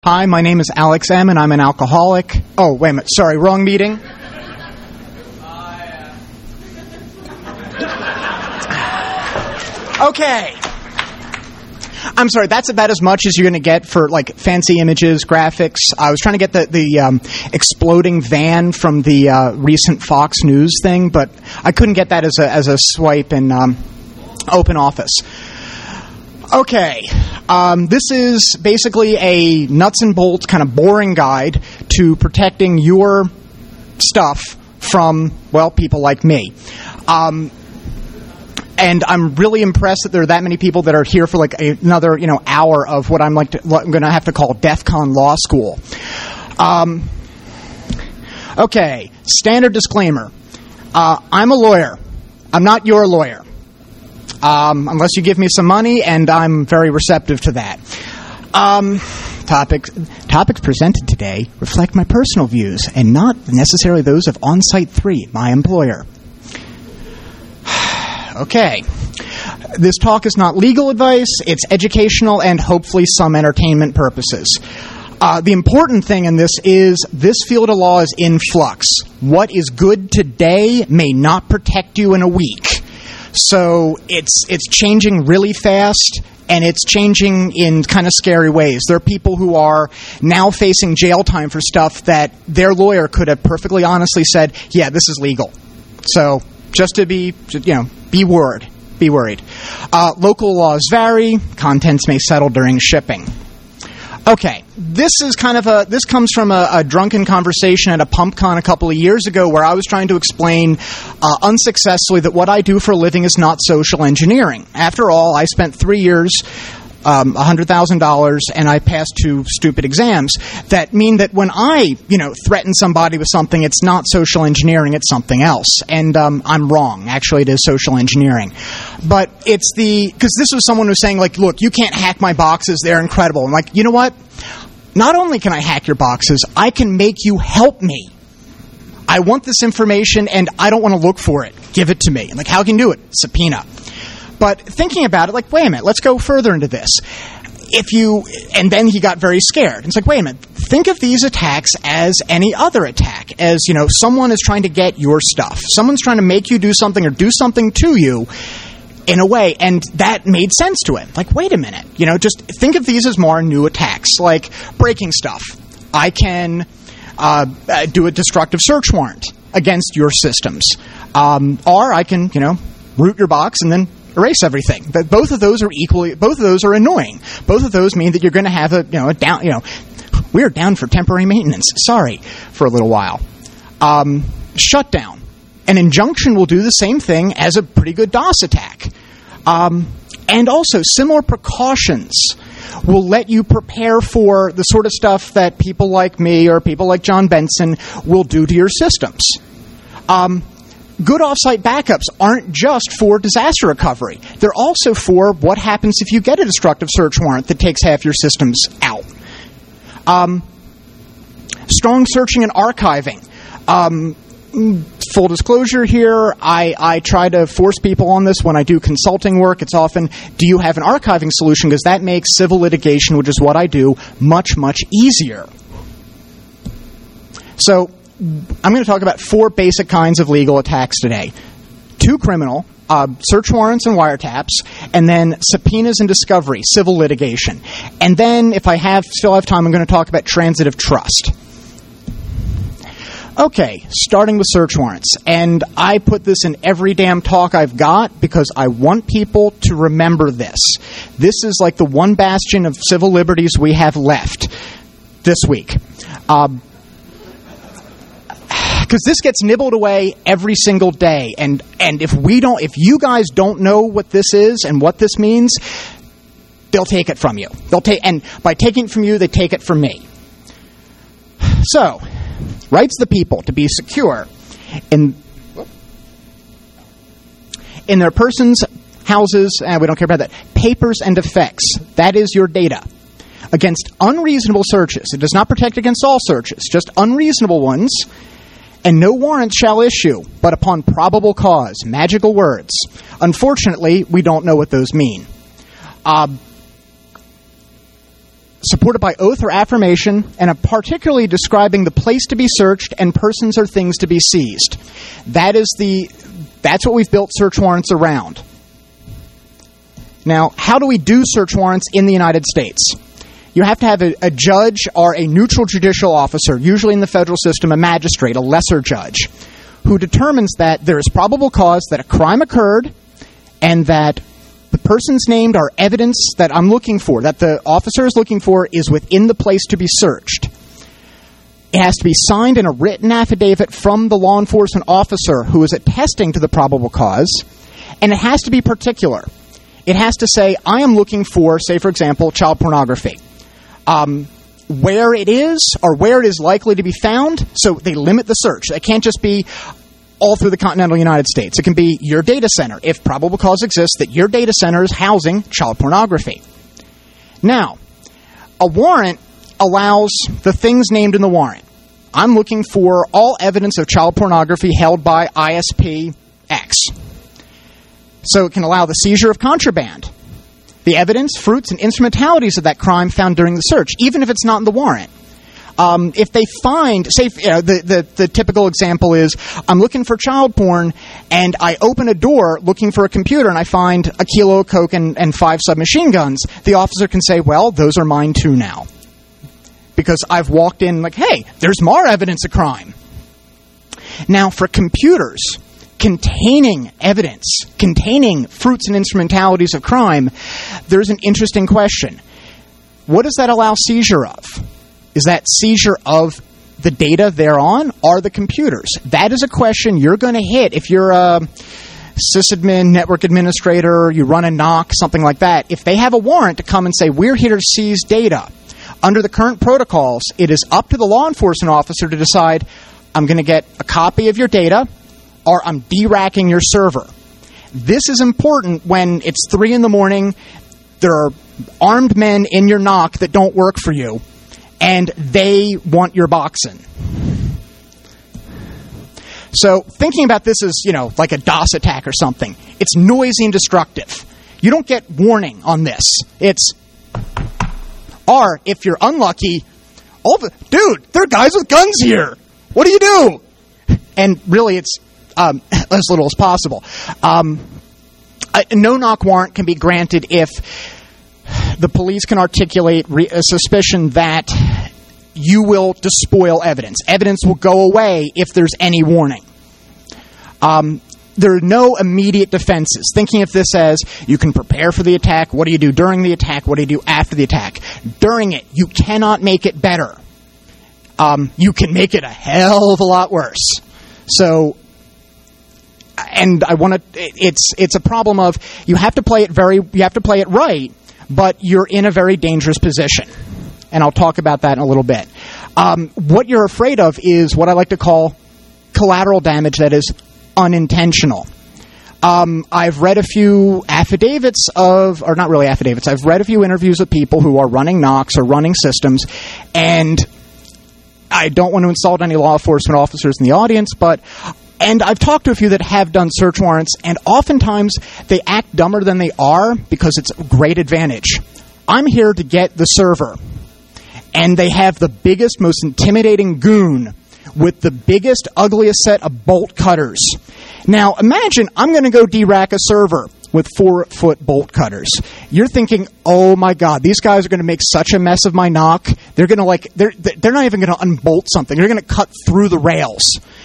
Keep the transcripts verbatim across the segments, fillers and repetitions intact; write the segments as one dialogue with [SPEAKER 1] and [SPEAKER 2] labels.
[SPEAKER 1] Hi, my name is Alex M., and I'm an alcoholic. Oh, wait a minute. Sorry, wrong meeting. Okay. I'm sorry, that's about as much as you're going to get for, like, fancy images, graphics. I was trying to get the, the um, exploding van from the uh, recent Fox News thing, but I couldn't get that as a, as a swipe in um, OpenOffice. Okay, um, this is basically a nuts and bolts kind of boring guide to protecting your stuff from, well, people like me. Um, and I'm really impressed that there are that many people that are here for like a, another, you know, hour of what I'm like to, what I'm going to have to call DEF CON Law School. Um, okay, standard disclaimer. Uh, I'm a lawyer. I'm not your lawyer. Um, unless you give me some money, and I'm very receptive to that. Um, topics, topics presented today reflect my personal views and not necessarily those of OnSite three, my employer. Okay. This talk is not legal advice. It's educational and hopefully some entertainment purposes. Uh, the important thing in this is this field of law is in flux. What is good today may not protect you in a week. So it's it's changing really fast, and it's changing in kind of scary ways. There are people who are now facing jail time for stuff that their lawyer could have perfectly honestly said, yeah, this is legal. So just to be, you know, be worried. Be worried. Uh, local laws vary. Contents may settle during shipping. Okay, this is kind of a, this comes from a, a drunken conversation at a PumpCon a couple of years ago where I was trying to explain uh, unsuccessfully that what I do for a living is not social engineering. After all, I spent three years, um, one hundred thousand dollars, and I passed two stupid exams that mean that when I, you know, threaten somebody with something, it's not social engineering, it's something else. And um, I'm wrong. Actually, it is social engineering. But it's the, because this was someone who was saying, like, look, you can't hack my boxes, they're incredible. I'm like, you know what? Not only can I hack your boxes, I can make you help me. I want this information, and I don't want to look for it. Give it to me. I'm like, how can you do it? Subpoena. But thinking about it, like, wait a minute, let's go further into this. If you, and then he got very scared. It's like, wait a minute, think of these attacks as any other attack. As, you know, someone is trying to get your stuff. Someone's trying to make you do something or do something to you in a way, and that made sense to him. Like, wait a minute, you know, just think of these as more new attacks, like breaking stuff. I can uh, do a destructive search warrant against your systems. Um, or I can, you know, root your box and then erase everything. But both of those are equally, both of those are annoying. Both of those mean that you're going to have a, you know, a down, you know, we're down for temporary maintenance. Sorry, for a little while. Um, shutdown. An injunction will do the same thing as a pretty good DOS attack. Um, and also, similar precautions will let you prepare for the sort of stuff that people like me or people like John Benson will do to your systems. Um, good offsite backups aren't just for disaster recovery. They're also for what happens if you get a destructive search warrant that takes half your systems out. Um, strong searching and archiving. Um, full disclosure here, I, I try to force people on this when I do consulting work. It's often, do you have an archiving solution? Because that makes civil litigation, which is what I do, much, much easier. So I'm going to talk about four basic kinds of legal attacks today. Two criminal, uh, search warrants and wiretaps, and then subpoenas and discovery, civil litigation. And then, if I have still have time, I'm going to talk about transitive trust. Okay, starting with search warrants. And I put this in every damn talk I've got because I want people to remember this. This is like the one bastion of civil liberties we have left this week. Um, because this gets nibbled away every single day, and and if we don't, if you guys don't know what this is and what this means, they'll take it from you. They'll take, and by taking it from you, they take it from me. So, rights of the people to be secure in in their persons, houses, and we don't care about that, papers and effects. That is your data. Against unreasonable searches. It does not protect against all searches, just unreasonable ones. And no warrant shall issue, but upon probable cause. Magical words. Unfortunately, we don't know what those mean. Uh, supported by oath or affirmation, and are particularly describing the place to be searched and persons or things to be seized. That is the, that's what we've built search warrants around. Now, how do we do search warrants in the United States? You have to have a, a judge or a neutral judicial officer, usually in the federal system, a magistrate, a lesser judge, who determines that there is probable cause that a crime occurred and that the persons named are evidence that I'm looking for, that the officer is looking for, is within the place to be searched. It has to be signed in a written affidavit from the law enforcement officer who is attesting to the probable cause, and it has to be particular. It has to say, I am looking for, say, for example, child pornography. Um, where it is or where it is likely to be found, so they limit the search. It can't just be all through the continental United States. It can be your data center, if probable cause exists that your data center is housing child pornography. Now, a warrant allows the things named in the warrant. I'm looking for all evidence of child pornography held by I S P X. So it can allow the seizure of contraband, the evidence, fruits, and instrumentalities of that crime found during the search, even if it's not in the warrant. Um, if they find, say, you know, the, the, the typical example is, I'm looking for child porn, and I open a door looking for a computer, and I find a kilo of coke and, and five submachine guns, the officer can say, well, those are mine too now. Because I've walked in like, hey, there's more evidence of crime. Now, for computers containing evidence, containing fruits and instrumentalities of crime, there's an interesting question. What does that allow seizure of? Is that seizure of the data thereon or the computers? That is a question you're going to hit if you're a sysadmin, network administrator, you run a N O C, something like that. If they have a warrant to come and say, we're here to seize data, under the current protocols, it is up to the law enforcement officer to decide, I'm going to get a copy of your data, or I'm de-racking your server. This is important when it's three in the morning, there are armed men in your N O C that don't work for you, and they want your boxin. So thinking about this as, you know, like a DOS attack or something, it's noisy and destructive. You don't get warning on this. It's, or if you're unlucky, oh, dude, there are guys with guns here. What do you do? And really, it's um, as little as possible. Um, a no-knock warrant can be granted if the police can articulate re- a suspicion that you will despoil evidence. Evidence will go away if there's any warning. Um, there are no immediate defenses. Thinking of this as, you can prepare for the attack. What do you do during the attack? What do you do after the attack? During it, you cannot make it better. Um, you can make it a hell of a lot worse. So, and I want to, it's, it's a problem of, you have to play it very, you have to play it right, but you're in a very dangerous position. And I'll talk about that in a little bit. Um, what you're afraid of is what I like to call collateral damage that is unintentional. Um, I've read a few affidavits of, or not really affidavits, I've read a few interviews with people who are running N O Cs or running systems, and I don't want to insult any law enforcement officers in the audience, but, and I've talked to a few that have done search warrants, and oftentimes they act dumber than they are because it's a great advantage. I'm here to get the server, and they have the biggest, most intimidating goon with the biggest, ugliest set of bolt cutters. Now, imagine I'm going to go de-rack a server with four-foot bolt cutters. You're thinking, oh my God, these guys are going to make such a mess of my N O C. They're going to like, they're they're not even going to unbolt something. They're going to cut through the rails.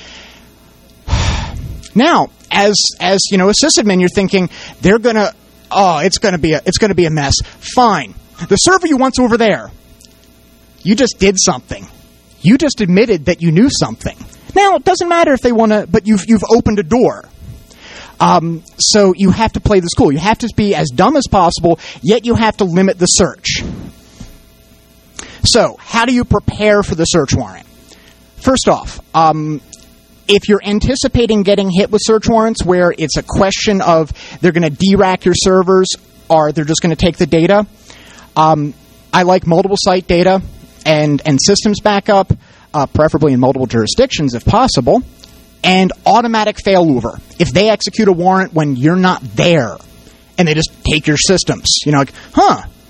[SPEAKER 1] Now, as as you know, a sysadmin, you're thinking they're going to, oh, it's going to be a it's going to be a mess. Fine, the server you want's over there. You just did something. You just admitted that you knew something. Now, it doesn't matter if they want to, but you've you've opened a door. Um, so you have to play this cool. You have to be as dumb as possible, yet you have to limit the search. So, how do you prepare for the search warrant? First off, um, if you're anticipating getting hit with search warrants where it's a question of they're going to de-rack your servers or they're just going to take the data, um, I like multiple site data and, and systems backup, uh, preferably in multiple jurisdictions if possible, and automatic failover. If they execute a warrant when you're not there and they just take your systems, you know, like, huh,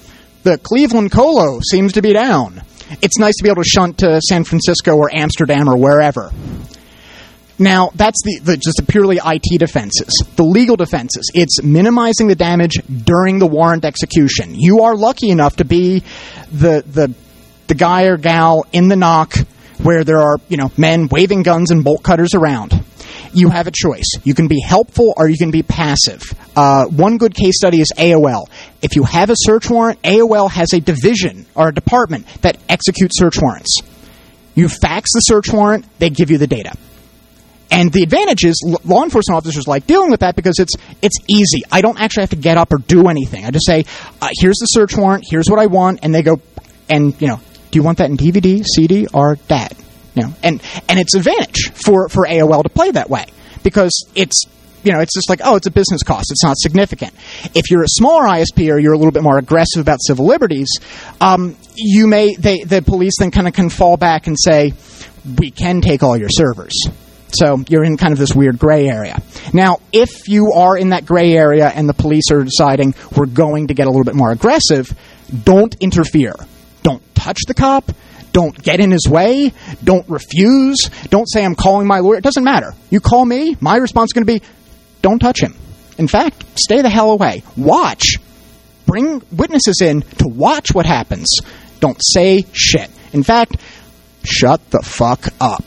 [SPEAKER 1] the Cleveland Colo seems to be down. It's nice to be able to shunt to San Francisco or Amsterdam or wherever. Now, that's the, the just the purely I T defenses. The legal defenses, it's minimizing the damage during the warrant execution. You are lucky enough to be the the the guy or gal in the knock where there are, you know, men waving guns and bolt cutters around. You have a choice. You can be helpful or you can be passive. Uh, one good case study is A O L. If you have a search warrant, A O L has a division or a department that executes search warrants. You fax the search warrant, they give you the data. And the advantage is law enforcement officers like dealing with that because it's it's easy. I don't actually have to get up or do anything. I just say, uh, here's the search warrant, here's what I want, and they go, and, you know, do you want that in D V D, C D, or D A T? You know, and, and it's an advantage for, for A O L to play that way because it's, you know, it's just like, oh, it's a business cost. It's not significant. If you're a smaller I S P or you're a little bit more aggressive about civil liberties, um, you may, they, the police then kind of can fall back and say, we can take all your servers. So you're in kind of this weird gray area. Now, if you are in that gray area and the police are deciding we're going to get a little bit more aggressive, don't interfere. Don't touch the cop. Don't get in his way. Don't refuse. Don't say, I'm calling my lawyer. It doesn't matter. You call me, my response is going to be, don't touch him. In fact, stay the hell away. Watch. Bring witnesses in to watch what happens. Don't say shit. In fact, shut the fuck up.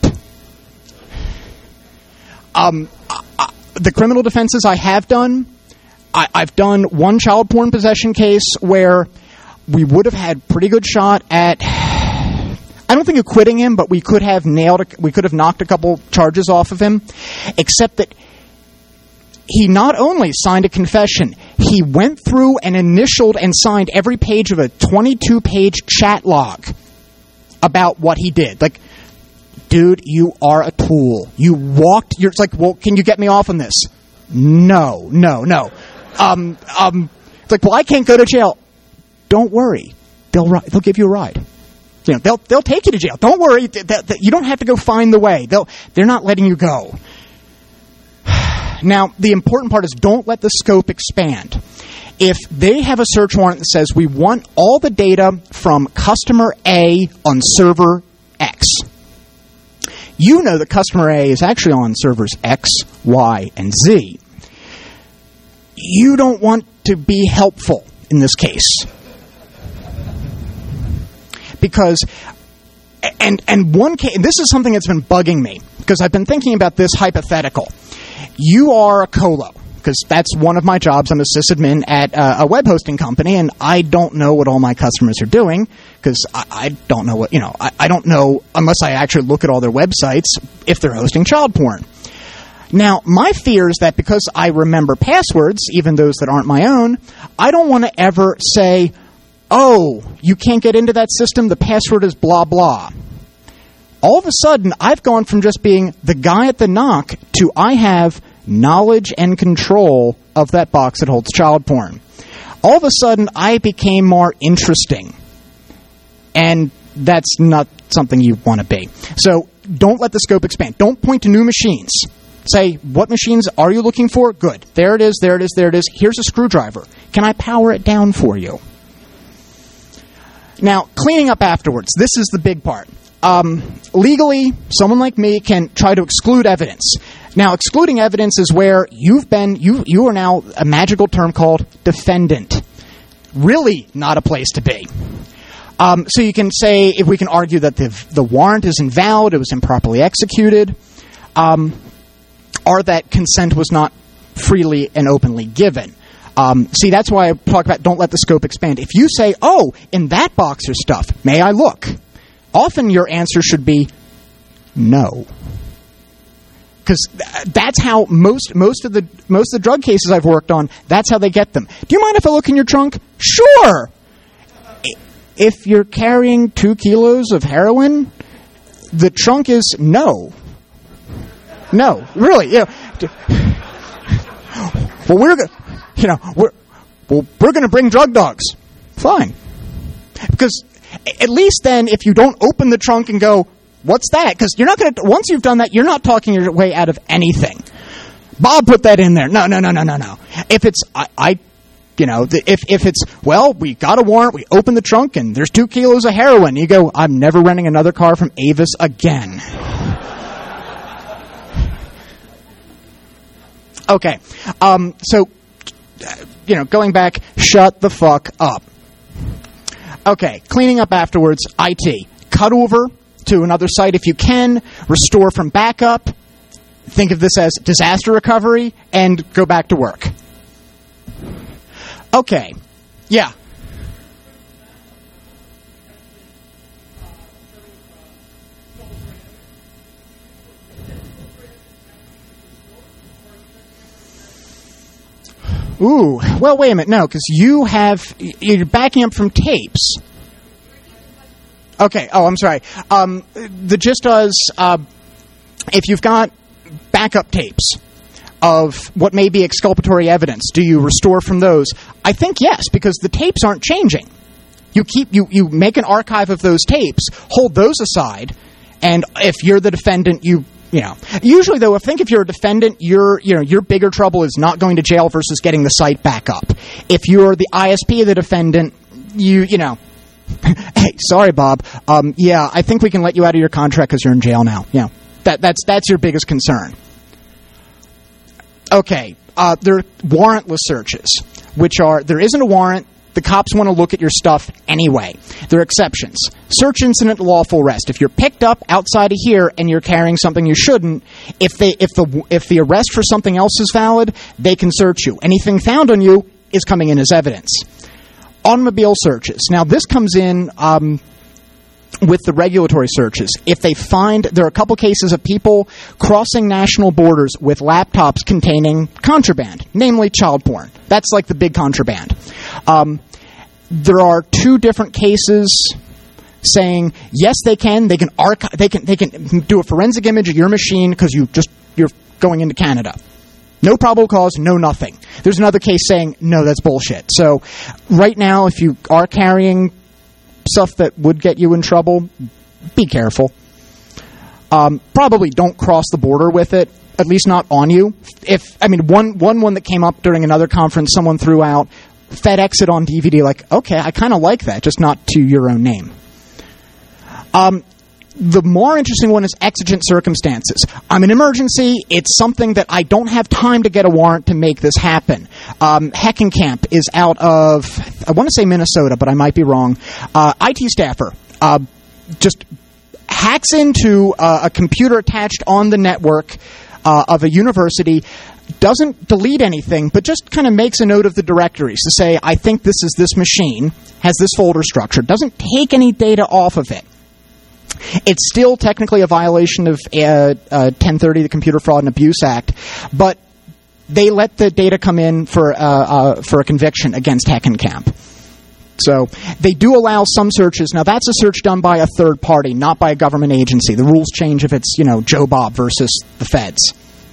[SPEAKER 1] Um, uh, the criminal defenses I have done, I, I've done one child porn possession case where we would have had pretty good shot at, I don't think acquitting him, but we could have nailed, a, we could have knocked a couple charges off of him, except that he not only signed a confession, he went through and initialed and signed every page of a twenty-two page chat log about what he did. Like, dude, you are a tool. You walked, you're it's like, well, can you get me off on this? No, no, no. Um, um, it's like, well, I can't go to jail. Don't worry. They'll they'll give you a ride. You know, they'll they'll take you to jail. Don't worry. They, they, you don't have to go find the way. They'll they're not letting you go. Now, the important part is don't let the scope expand. If they have a search warrant that says we want all the data from customer A on server X, you know that customer A is actually on servers X, Y, and Z. You don't want to be helpful in this case. Because, and and one case, this is something that's been bugging me, because I've been thinking about this hypothetical. You are a colo, because that's one of my jobs. I'm a sysadmin at a, a web hosting company, and I don't know what all my customers are doing, because I, I don't know what, you know, I, I don't know, unless I actually look at all their websites, if they're hosting child porn. Now, my fear is that because I remember passwords, even those that aren't my own, I don't want to ever say, oh, you can't get into that system, the password is blah, blah. All of a sudden, I've gone from just being the guy at the knock to I have knowledge and control of that box that holds child porn. All of a sudden, I became more interesting. And that's not something you want to be. So don't let the scope expand. Don't point to new machines. Say, what machines are you looking for? Good. There it is, there it is, there it is. Here's a screwdriver. Can I power it down for you? Now, cleaning up afterwards. This is the big part. Um, legally, someone like me can try to exclude evidence. Now, excluding evidence is where you've been, you you are now a magical term called defendant. Really not a place to be. Um, so you can say, if we can argue that the the warrant is invalid, it was improperly executed, um, or that consent was not freely and openly given. Um, see, that's why I talk about don't let the scope expand. If you say, oh, in that box there's stuff, may I look? Often your answer should be no. Because that's how most most of the most of the drug cases I've worked on, that's how they get them. Do you mind if I look in your trunk? Sure. If you're carrying two kilos of heroin, the trunk is no. No, really. You know, well, we're going you know, we're well, we're going to bring drug dogs. Fine. Because at least then, if you don't open the trunk and go, what's that? Because you're not going to, once you've done that, you're not talking your way out of anything. Bob put that in there. No, no, no, no, no, no. If it's, I, I You know, the, if if it's, well, we got a warrant, we open the trunk, and there's two kilos of heroin. You go, I'm never renting another car from Avis again. Okay, um, so, you know, going back, shut the fuck up. Okay, cleaning up afterwards, I T. Cut over to another site if you can, restore from backup, think of this as disaster recovery, and go back to work. Okay, yeah. Ooh, well, wait a minute, no, because you have, you're backing up from tapes. Okay, oh, I'm sorry. Um, the gist was, uh, if you've got backup tapes of what may be exculpatory evidence, do you restore from those? I think yes, because the tapes aren't changing. You keep, you, you make an archive of those tapes, hold those aside, and if you're the defendant, you You know, usually though, I think if you're a defendant, your you know your bigger trouble is not going to jail versus getting the site back up. If you're the I S P of the defendant, you you know, hey, sorry, Bob. Um, yeah, I think we can let you out of your contract because you're in jail now. You know, that that's that's your biggest concern. Okay, uh, there are warrantless searches, which are there isn't a warrant. The cops want to look at your stuff anyway. There are exceptions. Search incident, lawful arrest. If you're picked up outside of here and you're carrying something you shouldn't, if they if the if the arrest for something else is valid, they can search you. Anything found on you is coming in as evidence. Automobile searches. Now this comes in um, with the regulatory searches. If they find, there are a couple cases of people crossing national borders with laptops containing contraband, namely child porn. That's like the big contraband. Um, there are two different cases saying yes, they can. They can archive. They can. They can do a forensic image of your machine because you just you're going into Canada. No probable cause, no nothing. There's another case saying no, that's bullshit. So, right now, if you are carrying stuff that would get you in trouble, be careful. Um, probably don't cross the border with it. At least not on you. If I mean, one one one that came up during another conference, someone threw out FedEx it on D V D. Like, okay, I kind of like that, just not to your own name. Um, the more interesting one is exigent circumstances. I'm an emergency. It's something that I don't have time to get a warrant to make this happen. Um, Heckenkamp is out of, I want to say Minnesota, but I might be wrong. Uh, I T staffer uh, just hacks into uh, a computer attached on the network uh, of a university, doesn't delete anything, but just kind of makes a note of the directories to say, I think this is this machine, has this folder structure, doesn't take any data off of it. It's still technically a violation of uh, uh, ten thirty, the Computer Fraud and Abuse Act, but they let the data come in for uh, uh, for a conviction against Heckenkamp. So they do allow some searches. Now that's a search done by a third party, not by a government agency. The rules change if it's, you know, Joe Bob versus the feds.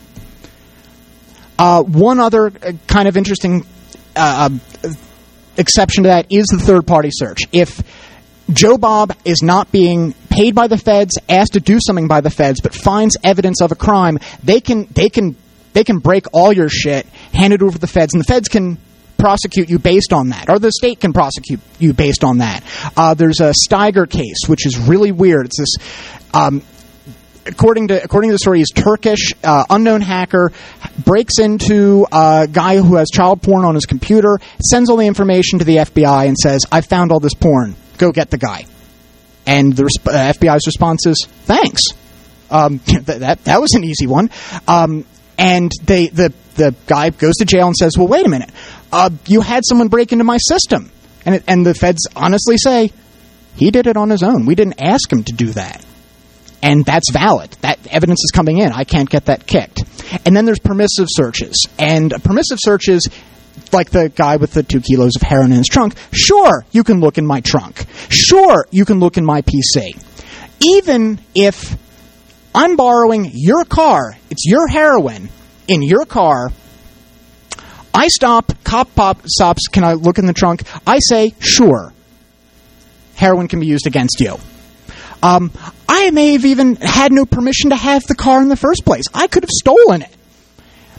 [SPEAKER 1] Uh, one other kind of interesting uh, exception to that is the third party search. If Joe Bob is not being paid by the feds, asked to do something by the feds, but finds evidence of a crime, they can they can they can break all your shit, hand it over to the feds, and the feds can prosecute you based on that, or the state can prosecute you based on that. Uh, there's a Steiger case, which is really weird. It's this, um, according to according to the story, he's Turkish, uh, unknown hacker, breaks into a guy who has child porn on his computer, sends all the information to the F B I, and says, "I found all this porn. Go get the guy." And the resp- uh, F B I's response is, "Thanks." Um, th- that that was an easy one. Um, and they the the guy goes to jail and says, "Well, wait a minute. Uh, you had someone break into my system." And it, and the feds honestly say, he did it on his own. We didn't ask him to do that. And that's valid. That evidence is coming in. I can't get that kicked. And then there's permissive searches. And permissive searches, like the guy with the two kilos of heroin in his trunk, sure, you can look in my trunk. Sure, you can look in my P C. Even if I'm borrowing your car, it's your heroin in your car, I stop, cop pop stops, can I look in the trunk? I say, sure. Heroin can be used against you. Um, I may have even had no permission to have the car in the first place. I could have stolen it.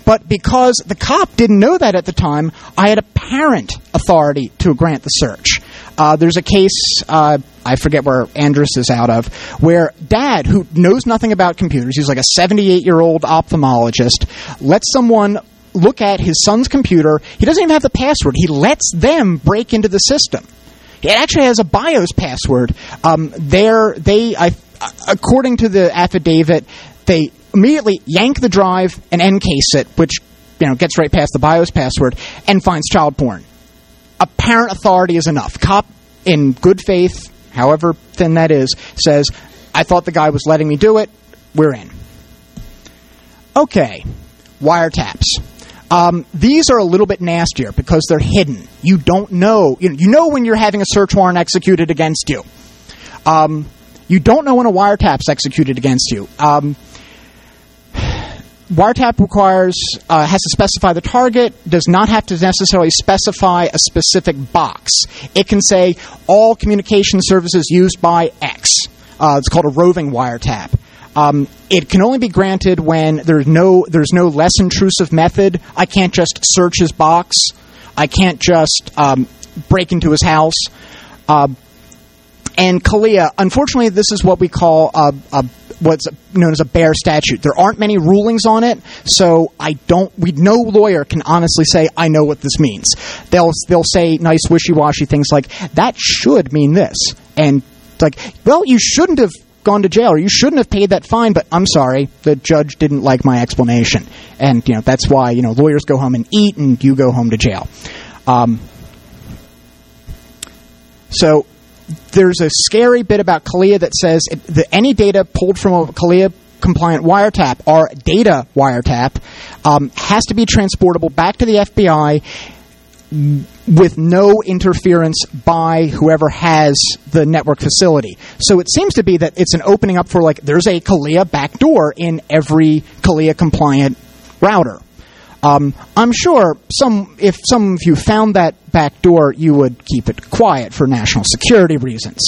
[SPEAKER 1] But because the cop didn't know that at the time, I had apparent authority to grant the search. Uh, there's a case, uh, I forget where Andrus is out of, where Dad, who knows nothing about computers, he's like a seventy-eight-year-old ophthalmologist, lets someone look at his son's computer. He doesn't even have the password. He lets them break into the system. It actually has a BIOS password. Um, there, they, I, according to the affidavit, they immediately yank the drive and encase it, which, you know, gets right past the BIOS password, and finds child porn. Apparent authority is enough. Cop, in good faith, however thin that is, says, I thought the guy was letting me do it. We're in. Okay. Wiretaps. Um, these are a little bit nastier because they're hidden. You don't know. You know, you know when you're having a search warrant executed against you. Um, you don't know when a wiretap's executed against you. Um, Wiretap requires, uh, has to specify the target, does not have to necessarily specify a specific box. It can say all communication services used by X. Uh, it's called a roving wiretap. Um, it can only be granted when there's no there's no less intrusive method. I can't just search his box. I can't just um, break into his house. Uh, and CALEA, unfortunately, this is what we call a, a what's known as a bare statute. There aren't many rulings on it, so I don't. We no lawyer can honestly say I know what this means. They'll they'll say nice wishy-washy things like that should mean this, and it's like, well, you shouldn't have gone to jail, or you shouldn't have paid that fine. But I'm sorry, the judge didn't like my explanation, and you know that's why you know lawyers go home and eat, and you go home to jail. Um, so. There's a scary bit about CALEA that says it, that any data pulled from a CALEA-compliant wiretap or data wiretap um, has to be transportable back to the F B I with no interference by whoever has the network facility. So it seems to be that it's an opening up for, like, there's a CALEA backdoor in every CALEA-compliant router. Um, I'm sure some, if some of you found that back door, you would keep it quiet for national security reasons.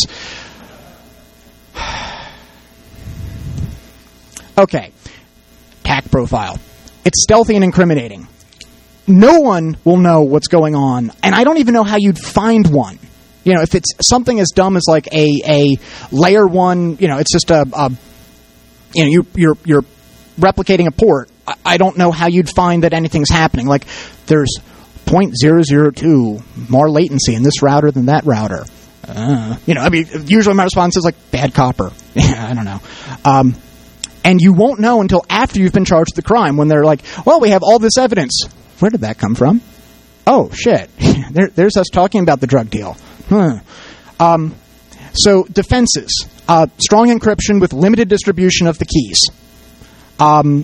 [SPEAKER 1] Okay. T A C profile. It's stealthy and incriminating. No one will know what's going on, and I don't even know how you'd find one. You know, if it's something as dumb as like a, a layer one, you know, it's just a, a you know, you, you're, you're replicating a port. I don't know how you'd find that anything's happening. Like, there's zero point zero zero two more latency in this router than that router. Uh, you know, I mean, usually my response is like, bad copper. I don't know. Um, and you won't know until after you've been charged with the crime, when they're like, well, we have all this evidence. Where did that come from? Oh, shit. there, there's us talking about the drug deal. Huh. Um, so, defenses. Uh, strong encryption with limited distribution of the keys. Um...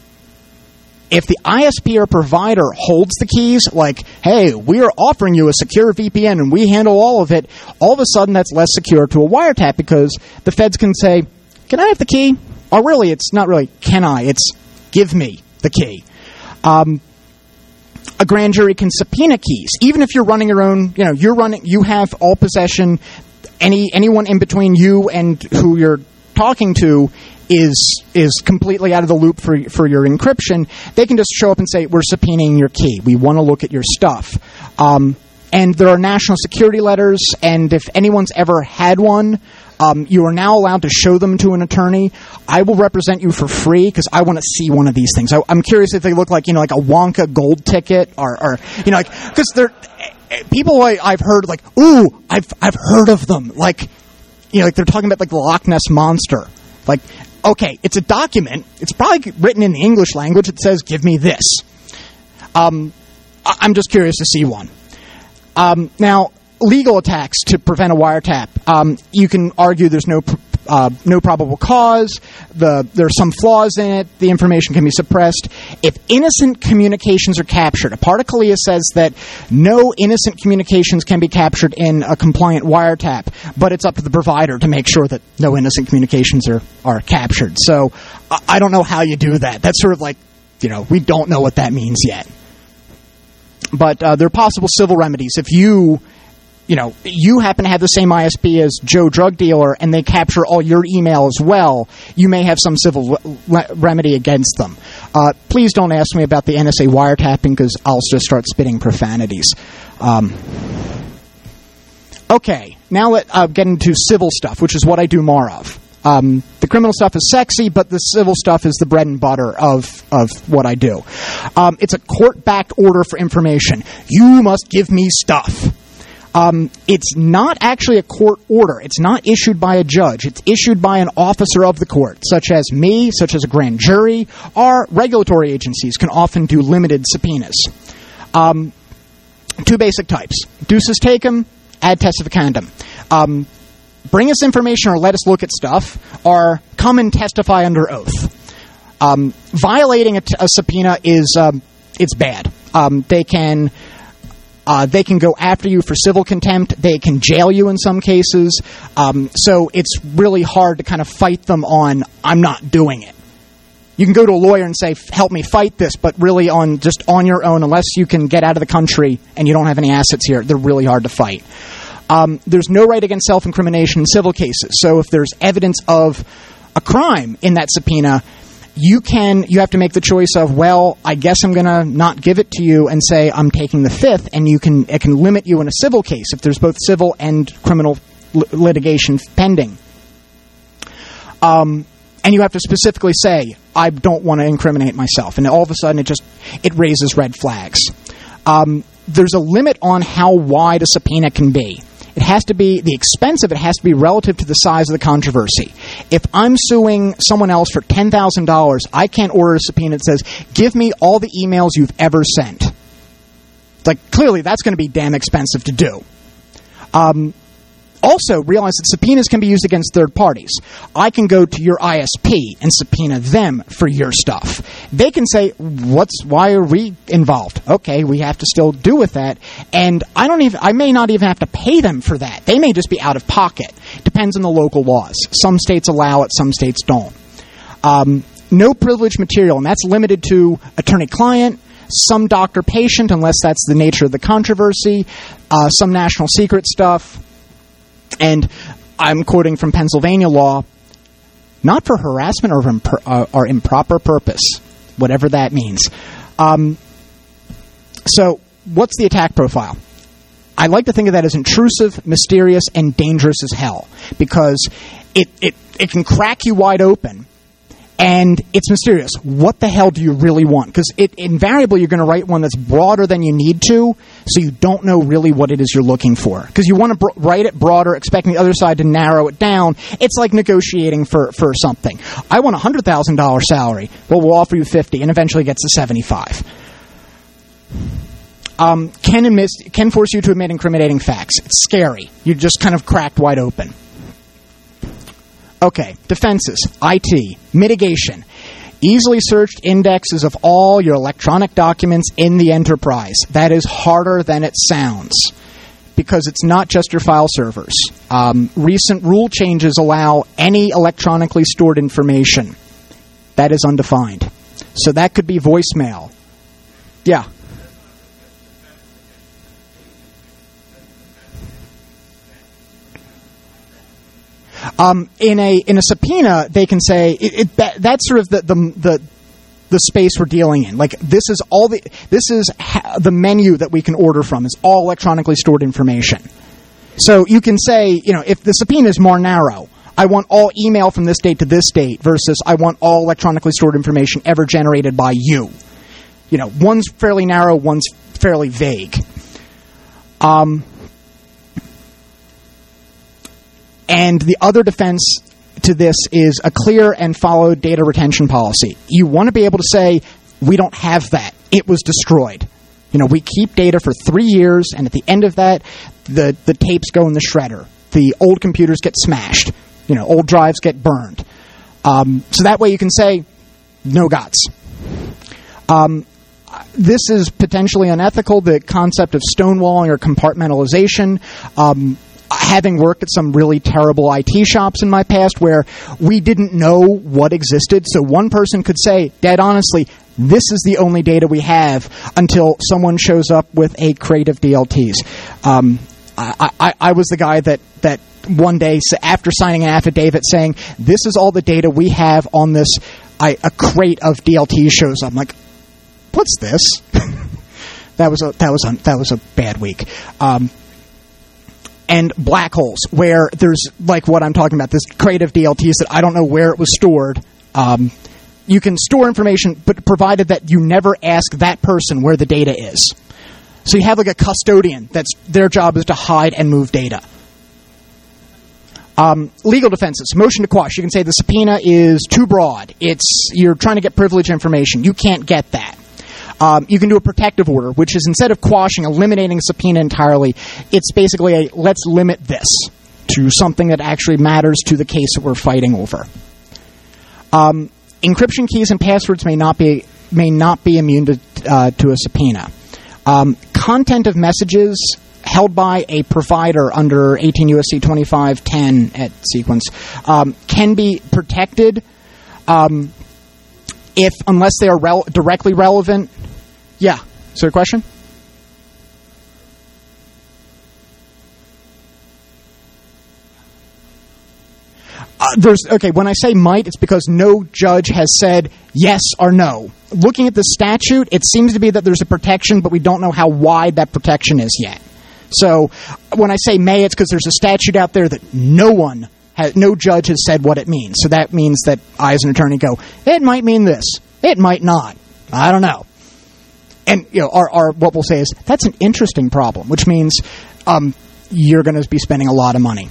[SPEAKER 1] If the I S P or provider holds the keys, like, hey, we are offering you a secure V P N and we handle all of it, all of a sudden that's less secure to a wiretap because the feds can say, can I have the key? Or really, it's not really can I, it's give me the key. Um, a grand jury can subpoena keys. Even if you're running your own, you know, you're running, you have all possession, any anyone in between you and who you're talking to is is completely out of the loop for for your encryption, they can just show up and say, we're subpoenaing your key. We want to look at your stuff. Um, and there are national security letters, and if anyone's ever had one, um, you are now allowed to show them to an attorney. I will represent you for free because I want to see one of these things. I, I'm curious if they look like, you know, like a Wonka gold ticket or, or you know, like, because they're people I, I've heard like, ooh, I've I've heard of them. Like, you know, like they're talking about like the Loch Ness Monster. Like, okay, it's a document. It's probably written in the English language. It says, give me this. Um, I- I'm just curious to see one. Um, now, legal attacks to prevent a wiretap. Um, you can argue there's no pr- uh, no probable cause. The There's some flaws in it. The information can be suppressed. If innocent communications are captured, a part of CALEA says that no innocent communications can be captured in a compliant wiretap, but it's up to the provider to make sure that no innocent communications are, are captured. So I, I don't know how you do that. That's sort of like, you know, we don't know what that means yet. But uh, there are possible civil remedies. If you you know, you happen to have the same I S P as Joe Drug Dealer and they capture all your email as well, you may have some civil re- remedy against them. Uh, please don't ask me about the N S A wiretapping because I'll just start spitting profanities. Um, okay, now let uh, get into civil stuff, which is what I do more of. Um, the criminal stuff is sexy, but the civil stuff is the bread and butter of, of what I do. Um, it's a court-backed order for information. You must give me stuff. Um, it's not actually a court order. It's not issued by a judge. It's issued by an officer of the court, such as me, such as a grand jury. Our regulatory agencies can often do limited subpoenas. Um, two basic types. Duces tecum, ad testificandum. Um, bring us information or let us look at stuff, or come and testify under oath. Um, violating a, t- a subpoena is um, it's bad. Um, they can uh, they can go after you for civil contempt. They can jail you in some cases. Um, so it's really hard to kind of fight them on, I'm not doing it. You can go to a lawyer and say, help me fight this, but really on just on your own, unless you can get out of the country and you don't have any assets here, they're really hard to fight. Um, there's no right against self-incrimination in civil cases. So if there's evidence of a crime in that subpoena, you can you have to make the choice of, well, I guess I'm going to not give it to you and say I'm taking the fifth, and you can it can limit you in a civil case if there's both civil and criminal li- litigation pending. Um, and you have to specifically say, I don't want to incriminate myself, and all of a sudden it just it raises red flags. Um, there's a limit on how wide a subpoena can be. It has to be, the expense of it has to be relative to the size of the controversy. If I'm suing someone else for ten thousand dollars, I can't order a subpoena that says, give me all the emails you've ever sent. Like, clearly that's going to be damn expensive to do. Um, also, realize that subpoenas can be used against third parties. I can go to your I S P and subpoena them for your stuff. They can say, "What's? Why are we involved?" Okay, we have to still do with that, and I don't even. I may not even have to pay them for that. They may just be out of pocket. Depends on the local laws. Some states allow it, some states don't. Um, no privileged material, and that's limited to attorney-client, some doctor-patient, unless that's the nature of the controversy, uh, some national secret stuff. And I'm quoting from Pennsylvania law, not for harassment or, imp- uh, or improper purpose, whatever that means. Um, so what's the attack profile? I like to think of that as intrusive, mysterious, and dangerous as hell, because it, it, it can crack you wide open, and it's mysterious. What the hell do you really want? Because it, invariably you're going to write one that's broader than you need to, so you don't know really what it is you're looking for. Because you want to bro- write it broader, expecting the other side to narrow it down. It's like negotiating for, for something. I want a one hundred thousand dollars salary. Well, we'll offer you fifty, and eventually gets to seventy-five. Um, can, admit, can force you to admit incriminating facts. It's scary. You're just kind of cracked wide open. Okay, defenses, I T, mitigation. Easily searched indexes of all your electronic documents in the enterprise. That is harder than it sounds, because it's not just your file servers. Um, recent rule changes allow any electronically stored information. That is undefined. So that could be voicemail. Yeah. Um, in a in a subpoena, they can say it, it, that, that's sort of the, the the the space we're dealing in. Like, this is all the this is ha- the menu that we can order from is all electronically stored information. So you can say, you know, if the subpoena is more narrow, I want all email from this date to this date versus I want all electronically stored information ever generated by you. You know, one's fairly narrow, one's fairly vague. Um. And the other defense to this is a clear and followed data retention policy. You want to be able to say, we don't have that. It was destroyed. You know, we keep data for three years, and at the end of that, the, the tapes go in the shredder. The old computers get smashed. You know, old drives get burned. Um, so that way you can say, no guts. Um, this is potentially unethical, the concept of stonewalling or compartmentalization. Um Having worked at some really terrible I T shops in my past where we didn't know what existed, so one person could say, dead honestly, this is the only data we have, until someone shows up with a crate of D L Ts. Um, I, I, I was the guy that, that one day, after signing an affidavit saying, this is all the data we have on this, I, a crate of D L T shows up. I'm like, what's this? that was a that was a, that was a bad week. Um, and black holes, where there's, like what I'm talking about, this crate of D L Ts that I don't know where it was stored. Um, you can store information, but provided that you never ask that person where the data is. So you have like a custodian that's their job is to hide and move data. Um, legal defenses, motion to quash. You can say the subpoena is too broad. It's you're trying to get privileged information. You can't get that. Um, you can do a protective order, which is instead of quashing, eliminating a subpoena entirely, it's basically a let's limit this to something that actually matters to the case that we're fighting over. Um, encryption keys and passwords may not be may not be immune to uh, to a subpoena. Um, content of messages held by a provider under eighteen U S C twenty-five ten at sequence um, can be protected um, if unless they are rel- directly relevant. Yeah. Is there a question? Uh, there's okay. When I say might, it's because no judge has said yes or no. Looking at the statute, it seems to be that there's a protection, but we don't know how wide that protection is yet. So when I say may, it's because there's a statute out there that no one has, no judge has said what it means. So that means that I, as an attorney, go, it might mean this, it might not. I don't know. And you know, our, our what we'll say is that's an interesting problem, which means um, you're going to be spending a lot of money.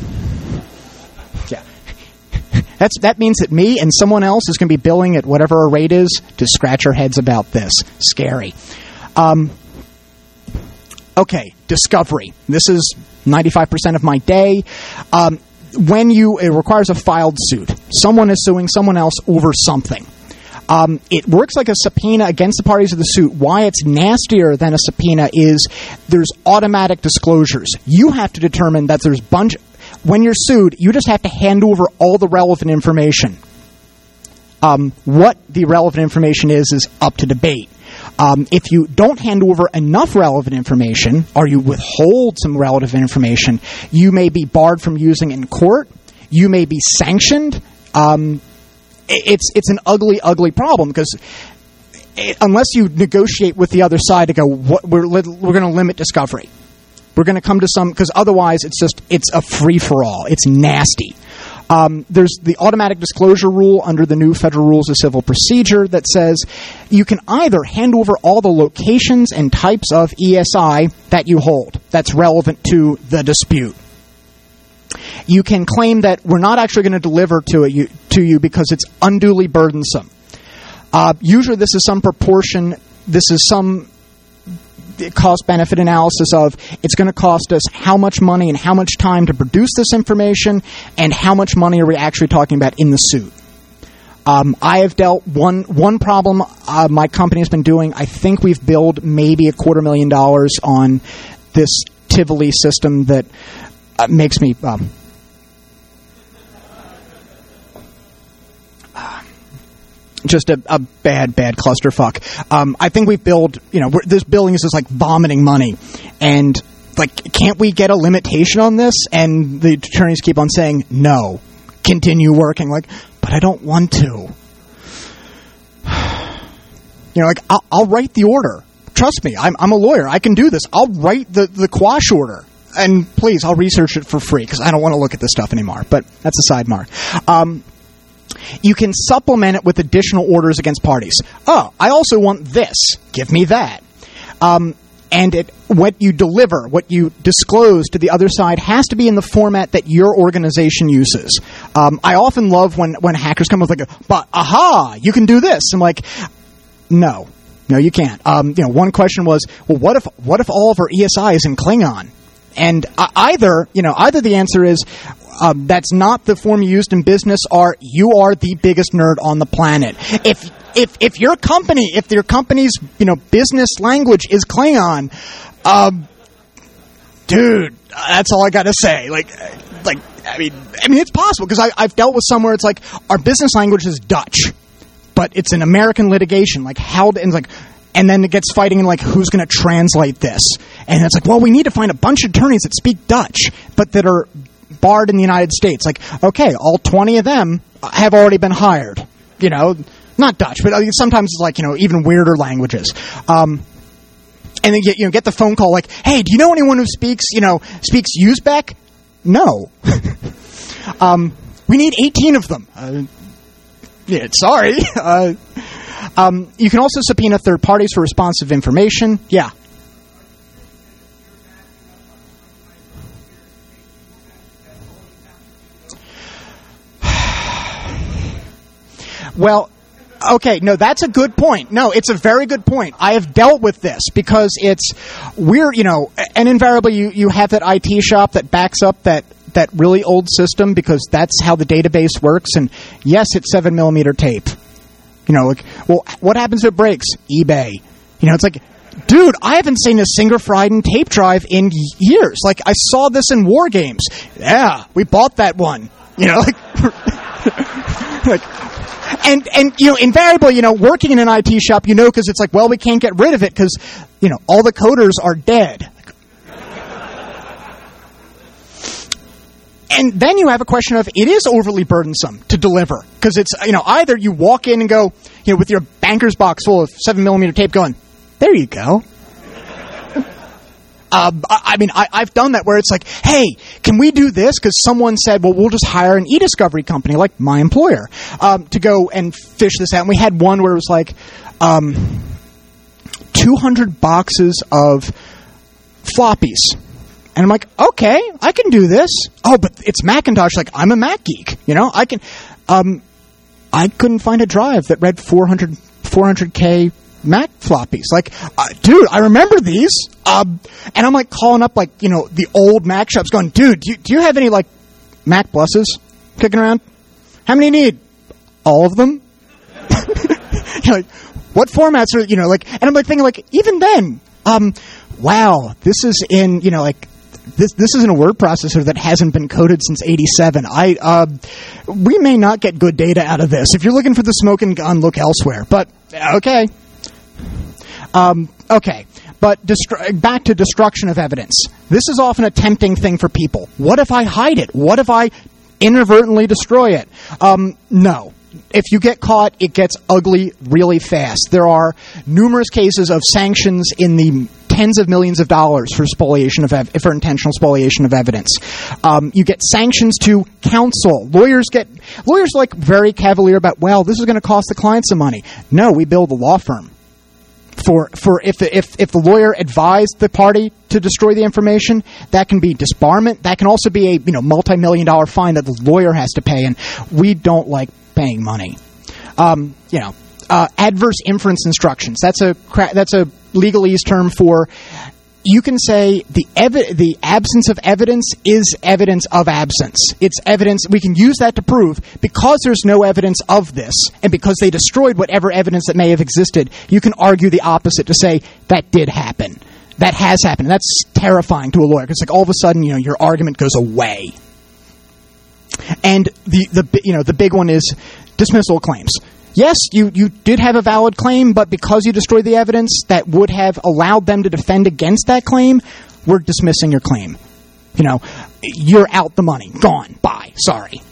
[SPEAKER 1] Yeah, that's that means that me and someone else is going to be billing at whatever our rate is to scratch our heads about this. Scary. Um, okay, discovery. This is ninety-five percent of my day. Um, when you it requires a filed suit, someone is suing someone else over something. Um, it works like a subpoena against the parties of the suit. Why it's nastier than a subpoena is there's automatic disclosures. You have to determine that there's bunch. When you're sued, you just have to hand over all the relevant information. Um, what the relevant information is is up to debate. Um, if you don't hand over enough relevant information, or you withhold some relevant information, you may be barred from using it in court. You may be sanctioned. Um, It's it's an ugly, ugly problem because it, unless you negotiate with the other side to go, what, we're we're going to limit discovery, we're going to come to some because otherwise it's just it's a free for all. It's nasty. Um, there's the automatic disclosure rule under the new Federal Rules of Civil Procedure that says you can either hand over all the locations and types of E S I that you hold that's relevant to the dispute. You can claim that we're not actually going to deliver to it, you, to you because it's unduly burdensome. Uh, usually this is some proportion, this is some cost-benefit analysis of it's going to cost us how much money and how much time to produce this information and how much money are we actually talking about in the suit. Um, I have dealt one one problem uh, my company has been doing. I think we've billed maybe a quarter million dollars on this Tivoli system that uh, makes me... Um, Just a, a bad, bad clusterfuck. Um, I think we've billed, you know, we're, this billing is just like vomiting money. And, like, can't we get a limitation on this? And the attorneys keep on saying, no, continue working. Like, but I don't want to. You know, like, I'll, I'll write the order. Trust me, I'm, I'm a lawyer. I can do this. I'll write the, the quash order. And please, I'll research it for free because I don't want to look at this stuff anymore. But that's a sidebar. Um... You can supplement it with additional orders against parties. Oh, I also want this. Give me that. Um, and it, what you deliver, what you disclose to the other side has to be in the format that your organization uses. Um, I often love when, when hackers come with like, a, but aha, you can do this. I'm like, no, no, you can't. Um, you know, one question was, well, what if what if all of our E S I is in Klingon? And uh, either, you know, either the answer is, Um, that's not the form you used in business, or you are the biggest nerd on the planet. If if if your company, if your company's you know business language is Klingon, um, dude, that's all I got to say. Like, like I mean, I mean, it's possible because I I've dealt with somewhere it's like our business language is Dutch, but it's an American litigation. Like how and like And then it gets fighting in, like, who's going to translate this? And it's like, well, we need to find a bunch of attorneys that speak Dutch, but that are barred in the United States. Like, okay, all twenty of them have already been hired. You know, not Dutch, but sometimes it's like, you know, even weirder languages. Um, and then, you, you know, get the phone call like, hey, do you know anyone who speaks, you know, speaks Uzbek? No. um, we need eighteen of them. Uh, yeah, sorry. uh, um, you can also subpoena third parties for responsive information. Yeah. Well, okay, no, that's a good point. No, it's a very good point. I have dealt with this because it's, we're, you know, and invariably you, you have that I T shop that backs up that, that really old system because that's how the database works. And yes, it's seven millimeter tape. You know, like, well, what happens if it breaks? eBay. You know, it's like, dude, I haven't seen a Singer Frieden tape drive in years. Like, I saw this in War Games. Yeah, we bought that one. You know, like, like, and, and, you know, invariably, you know, working in an I T shop, you know, because it's like, well, we can't get rid of it because, you know, all the coders are dead. And then you have a question of, it is overly burdensome to deliver. Because it's, you know, either you walk in and go, you know, with your banker's box full of seven millimeter tape going, there you go. uh, I, I mean, I, I've done that where it's like, hey, can we do this? Because someone said, well, we'll just hire an e-discovery company, like my employer, um, to go and fish this out. And we had one where it was like um, two hundred boxes of floppies. And I'm like, okay, I can do this. Oh, but it's Macintosh. Like, I'm a Mac geek. You know, I can. Um, I couldn't find a drive that read four hundred, four hundred K Mac floppies. Like, uh, dude, I remember these. Um, and I'm like calling up, like, you know, the old Mac shops going, dude, do you, do you have any, like, Mac Pluses kicking around? How many you need? All of them? You're like, what formats are, you know, like, and I'm like thinking, like, even then, um, wow, this is in, you know, like, This this isn't a word processor that hasn't been coded since eighty-seven. I uh, we may not get good data out of this. If you're looking for the smoking gun, look elsewhere. But okay, um, okay. But destru- back to destruction of evidence. This is often a tempting thing for people. What if I hide it? What if I inadvertently destroy it? Um, no. If you get caught, it gets ugly really fast. There are numerous cases of sanctions in the tens of millions of dollars for spoliation of ev- for intentional spoliation of evidence. Um, you get sanctions to counsel. Lawyers get lawyers like very cavalier about, well, this is going to cost the client some money. No, we bill the law firm for for if the, if if the lawyer advised the party to destroy the information. That can be disbarment. That can also be a you know multi-million dollar fine that the lawyer has to pay, and we don't like paying money. Um, you know, uh, adverse inference instructions. That's a cra- that's a legalese term for, you can say the evi- the absence of evidence is evidence of absence. It's evidence, we can use that to prove, because there's no evidence of this, and because they destroyed whatever evidence that may have existed, you can argue the opposite to say, that did happen. That has happened. And that's terrifying to a lawyer, because like all of a sudden, you know, your argument goes away. And the, the you know the big one is dismissal claims. Yes, you, you did have a valid claim, but because you destroyed the evidence that would have allowed them to defend against that claim, we're dismissing your claim. You know, you're out the money. Gone. Bye. Sorry.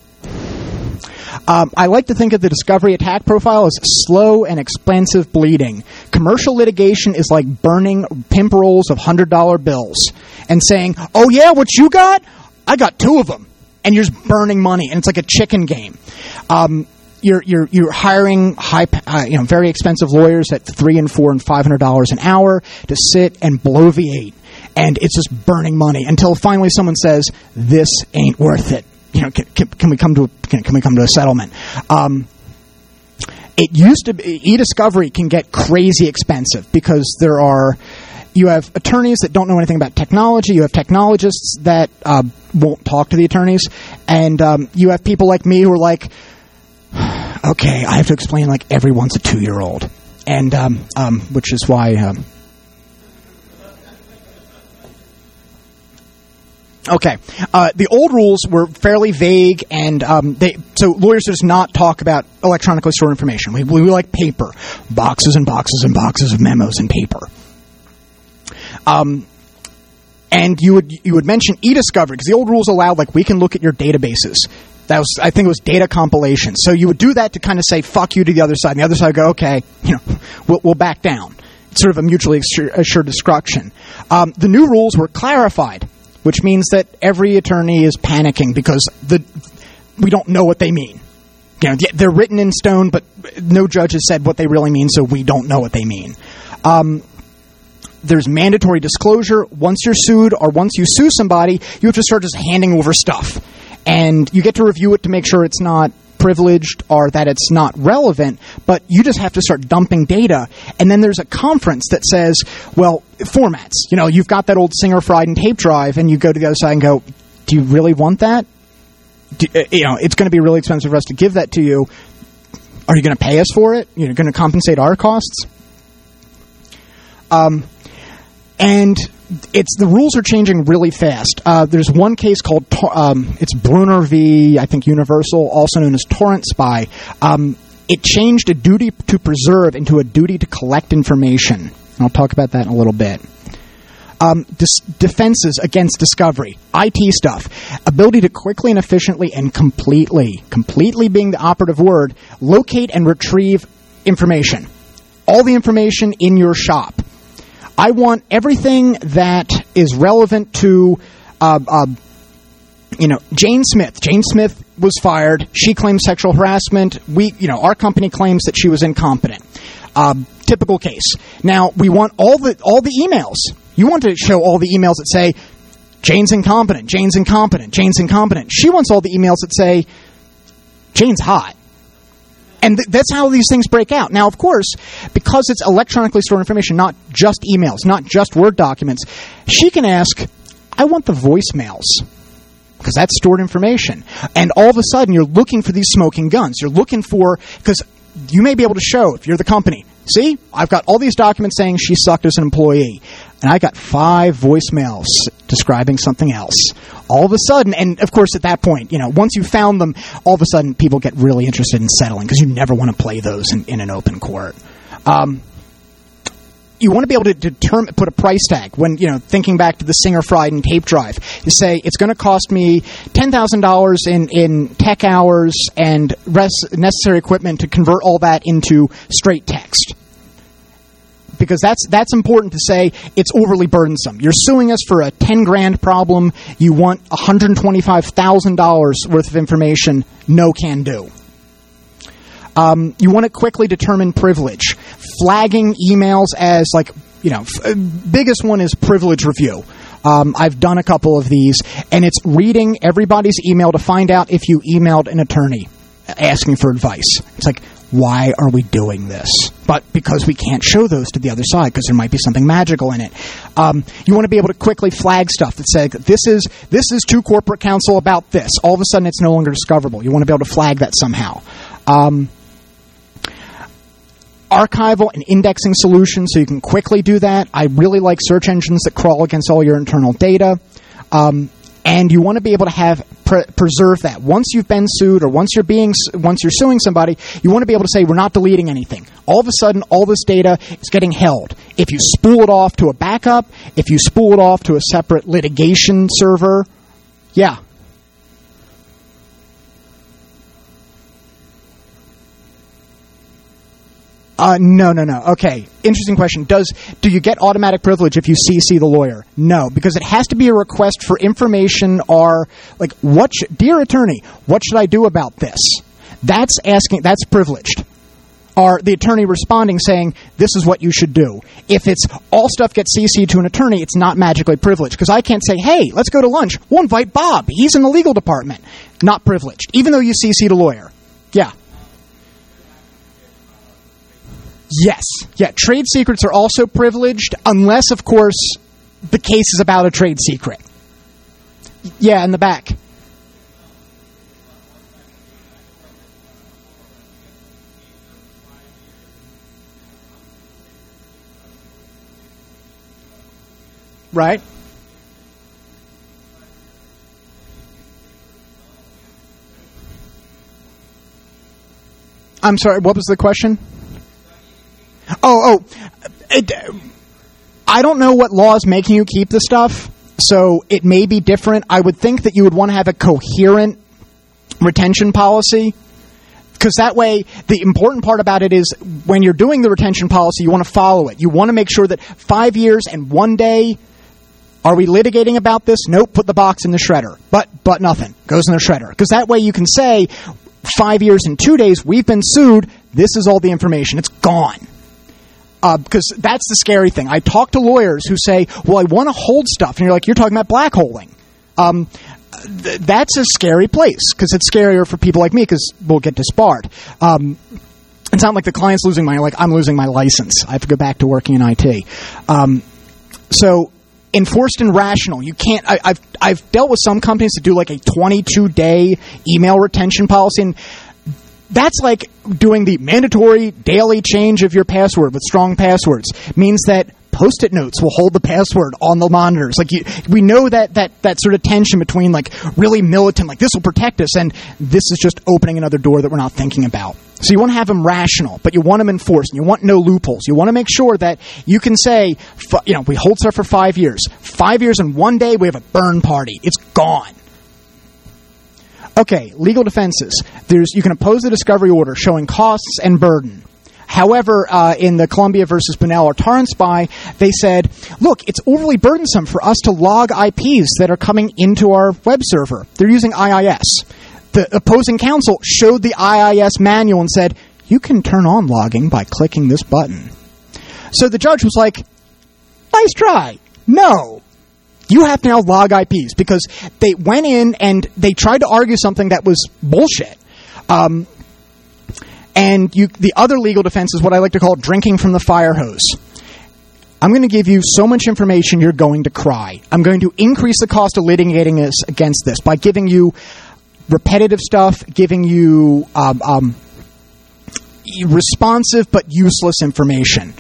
[SPEAKER 1] Um, I like to think of the discovery attack profile as slow and expensive bleeding. Commercial litigation is like burning pimp rolls of one hundred dollar bills and saying, oh yeah, what you got? I got two of them. And you're just burning money, and it's like a chicken game. Um, You're you're you're hiring high, uh, you know, very expensive lawyers at three and four and five hundred dollars an hour to sit and bloviate, and it's just burning money until finally someone says, "This ain't worth it." You know, can, can, can we come to a, can, can we come to a settlement? Um, it used to be, e-discovery can get crazy expensive because there are. You have attorneys that don't know anything about technology. You have technologists that uh, won't talk to the attorneys, and um, you have people like me who are like, okay, I have to explain like everyone's a two-year-old, and um, um, which is why. Um, Okay. Uh, the old rules were fairly vague, and um, they so lawyers does not talk about electronically stored information. We, we like paper, boxes and boxes and boxes of memos and paper. Um, and you would you would mention e-discovery because the old rules allowed like we can look at your databases. That was I think it was data compilation. So you would do that to kind of say fuck you to the other side, and the other side would go okay, you know, we'll, we'll back down. It's sort of a mutually assured destruction. Um, the new rules were clarified, which means that every attorney is panicking because the we don't know what they mean. You know, they're written in stone, but no judge has said what they really mean, so we don't know what they mean. Um, there's mandatory disclosure. Once you're sued or once you sue somebody, you have to start just handing over stuff. And you get to review it to make sure it's not privileged or that it's not relevant, but you just have to start dumping data. And then there's a conference that says, well, formats. You know, you've got that old Singer Frieden tape drive, and you go to the other side and go, do you really want that? Do, uh, you know, it's going to be really expensive for us to give that to you. Are you going to pay us for it? You're going to compensate our costs? Um, and it's the rules are changing really fast. Uh, there's one case called um, it's Brunner v. I think Universal, also known as Torrent Spy. Um, it changed a duty to preserve into a duty to collect information. And I'll talk about that in a little bit. Um, dis- defenses against discovery, I T stuff, ability to quickly and efficiently and completely, completely being the operative word, locate and retrieve information. All the information in your shop. I want everything that is relevant to, uh, uh, you know, Jane Smith. Jane Smith was fired. She claims sexual harassment. We, you know, our company claims that she was incompetent. Uh, typical case. Now we want all the all the emails. You want to show all the emails that say Jane's incompetent. Jane's incompetent. Jane's incompetent. She wants all the emails that say Jane's hot. And th- that's how these things break out. Now, of course, because it's electronically stored information, not just emails, not just Word documents, she can ask, I want the voicemails, because that's stored information. And all of a sudden, you're looking for these smoking guns. You're looking for, because you may be able to show, if you're the company, see, I've got all these documents saying she sucked as an employee, and I got five voicemails describing something else. All of a sudden, and of course at that point, you know, once you found them, all of a sudden people get really interested in settling because you never want to play those in, in an open court. Um, you want to be able to determine, put a price tag when, you know, thinking back to the Singer Frieden tape drive. You say, it's going to cost me ten thousand dollars in, in tech hours and res- necessary equipment to convert all that into straight text. Because that's that's important to say. It's overly burdensome. You're suing us for a ten grand problem. You want one hundred twenty-five thousand dollars worth of information. No can do. Um, you want to quickly determine privilege. Flagging emails as like, you know, f- biggest one is privilege review. Um, I've done a couple of these, and it's reading everybody's email to find out if you emailed an attorney asking for advice. It's like, why are we doing this? But because we can't show those to the other side because there might be something magical in it. Um, you want to be able to quickly flag stuff that says, this is this is to corporate counsel about this. All of a sudden, it's no longer discoverable. You want to be able to flag that somehow. Um, archival and indexing solutions, so you can quickly do that. I really like search engines that crawl against all your internal data. Um, And you want to be able to have pre- preserve that. Once you've been sued or once you're being once you're suing somebody, you want to be able to say, we're not deleting anything. All of a sudden, all this data is getting held. If you spool it off to a backup, if you spool it off to a separate litigation server, yeah. Uh, no, no, no. Okay. Interesting question. Does do you get automatic privilege if you C C the lawyer? No, because it has to be a request for information or like, what, sh- dear attorney, what should I do about this? That's asking. That's privileged. Or the attorney responding saying, this is what you should do. If it's all stuff gets C C'd to an attorney, it's not magically privileged. Because I can't say, hey, let's go to lunch. We'll invite Bob. He's in the legal department. Not privileged. Even though you C C'd a lawyer. Yeah. Yes. Yeah, trade secrets are also privileged, unless, of course, the case is about a trade secret. Yeah, in the back. Right? I'm sorry, what was the question? Oh, oh, it, I don't know what law is making you keep the stuff, so it may be different. I would think that you would want to have a coherent retention policy, because that way, the important part about it is when you're doing the retention policy, you want to follow it. You want to make sure that five years and one day, are we litigating about this? Nope, put the box in the shredder. But but nothing. Goes in the shredder. Because that way you can say, five years and two days, we've been sued, this is all the information. It's gone. Uh, because that's the scary thing. I talk to lawyers who say, well, I want to hold stuff. And you're like, you're talking about black holing. Um, th- that's a scary place, because it's scarier for people like me, because we'll get disbarred. Um, it's not like the client's losing money, like I'm losing my license. I have to go back to working in I T. Um, so... Enforced and rational. You can't. I, I've I've dealt with some companies that do like a twenty-two day email retention policy, and that's like doing the mandatory daily change of your password with strong passwords. Means that Post-it notes will hold the password on the monitors. Like you, we know that that that sort of tension between like really militant, like this will protect us, and this is just opening another door that we're not thinking about. So you want to have them rational, but you want them enforced, and you want no loopholes. You want to make sure that you can say, you know, we hold stuff for five years. Five years and one day we have a burn party. It's gone. Okay, legal defenses. There's you can oppose the discovery order showing costs and burden. However, uh, in the Columbia versus Bunnell or Torrent Spy, they said, look, it's overly burdensome for us to log I Ps that are coming into our web server. They're using I I S. The opposing counsel showed the I I S manual and said, you can turn on logging by clicking this button. So the judge was like, nice try. No. You have to now log I Ps, because they went in and they tried to argue something that was bullshit. Um, and you, the other legal defense is what I like to call drinking from the fire hose. I'm going to give you so much information you're going to cry. I'm going to increase the cost of litigating this against this by giving you repetitive stuff, giving you um, um, responsive but useless information.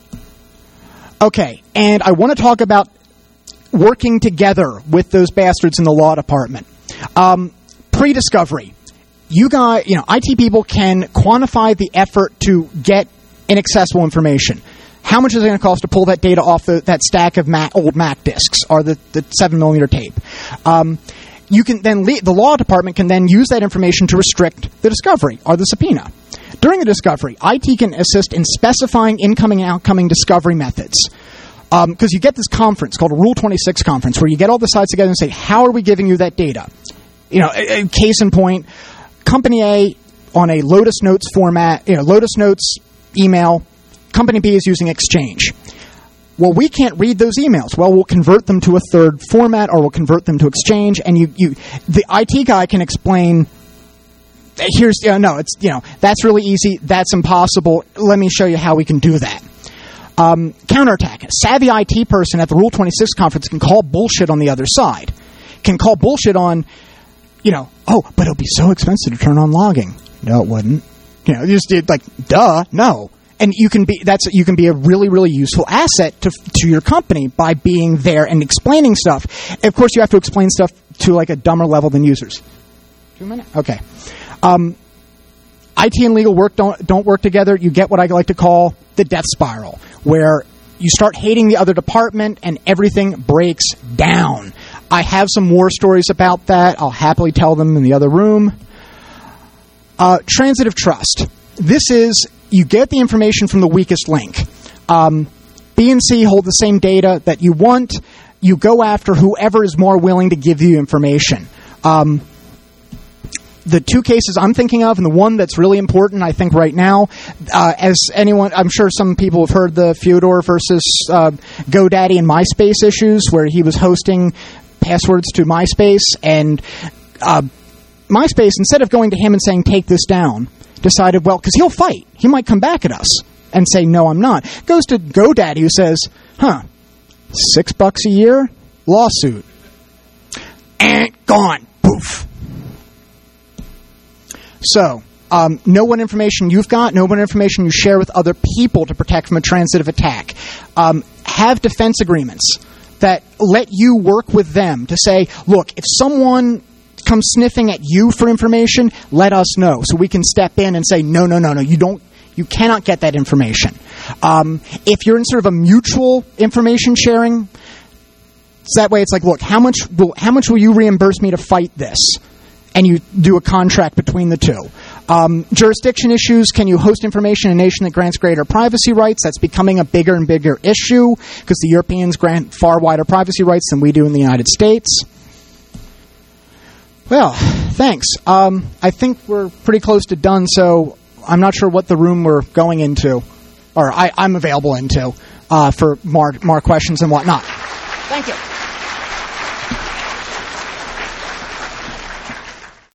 [SPEAKER 1] Okay, and I want to talk about working together with those bastards in the law department. Um, pre-discovery. You guys, you know, I T people can quantify the effort to get inaccessible information. How much is it going to cost to pull that data off the, that stack of Mac, old Mac disks or the, the seven millimeter tape? Um, you can then le- the law department can then use that information to restrict the discovery or the subpoena. During the discovery, I T can assist in specifying incoming and outcoming discovery methods. Because um, you get this conference called a Rule twenty-six conference where you get all the sides together and say, how are we giving you that data? You know, a, a case in point, Company A on a Lotus Notes format, you know, Lotus Notes email, Company B is using Exchange. Well, we can't read those emails. Well, we'll convert them to a third format, or we'll convert them to Exchange, and you, you the I T guy can explain, here's, you know, no, it's, you know, that's really easy, that's impossible, let me show you how we can do that. Um, counterattack. A savvy I T person at the Rule twenty-six conference can call bullshit on the other side. Can call bullshit on, you know, oh, but it'll be so expensive to turn on logging. No, it wouldn't. You know, you just did like, duh, no. And you can be that's you can be a really, really useful asset to to your company by being there and explaining stuff. And of course, you have to explain stuff to like a dumber level than users. Two minutes? Okay. Um, I T and legal work don't don't work together. You get what I like to call the death spiral, where you start hating the other department and everything breaks down. I have some war stories about that. I'll happily tell them in the other room. Uh, transitive trust. This is, you get the information from the weakest link. Um, B and C hold the same data that you want. You go after whoever is more willing to give you information. Um, the two cases I'm thinking of, and the one that's really important, I think, right now, uh, as anyone, I'm sure some people have heard the Fyodor versus uh, GoDaddy and MySpace issues, where he was hosting passwords to MySpace, and uh, MySpace, instead of going to him and saying, take this down, decided, well, because he'll fight. He might come back at us and say, no, I'm not. Goes to GoDaddy, who says, huh, six bucks a year? Lawsuit. And gone. Poof. So, um, know what information you've got, know what information you share with other people to protect from a transitive attack. Um, have defense agreements that let you work with them to say, look, if someone come sniffing at you for information, let us know so we can step in and say, no, no, no, no, you don't, you cannot get that information. Um, if you're in sort of a mutual information sharing, so that way it's like, look, how much will, how much will you reimburse me to fight this? And you do a contract between the two. Um, jurisdiction issues, can you host information in a nation that grants greater privacy rights? That's becoming a bigger and bigger issue because the Europeans grant far wider privacy rights than we do in the United States. Well, thanks. Um, I think we're pretty close to done, so I'm not sure what the room we're going into, or I, I'm available into, uh, for more, more questions and whatnot. Thank you.